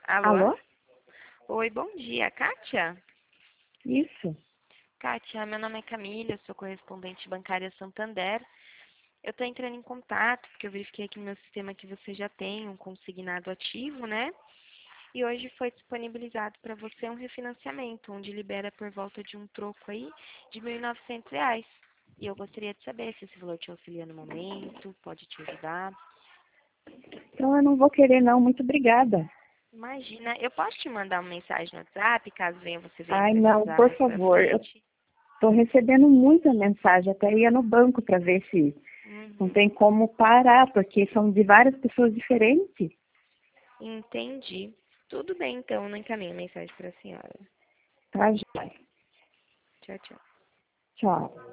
Alô? Alô? Oi, bom dia, Kátia? Isso. Kátia, meu nome é Camila, eu sou correspondente bancária Santander. Eu estou entrando em contato porque eu verifiquei aqui no meu sistema que você já tem um consignado ativo, né? E hoje foi disponibilizado para você um refinanciamento, onde libera por volta de um troco aí de R$ 1.900. E eu gostaria de saber se esse valor te auxilia no momento, pode te ajudar. Então eu não vou querer não, muito obrigada. Imagina, eu posso te mandar uma mensagem no WhatsApp, caso você venha Ai, não, precisar por mais para favor. Eu frente? estou recebendo muita mensagem, até ia no banco para ver se não Uhum. tem como parar, porque são de várias pessoas diferentes. Entendi. Tudo bem, então, eu não encaminho a mensagem para a senhora. Tá, joia. Tchau, tchau. Tchau.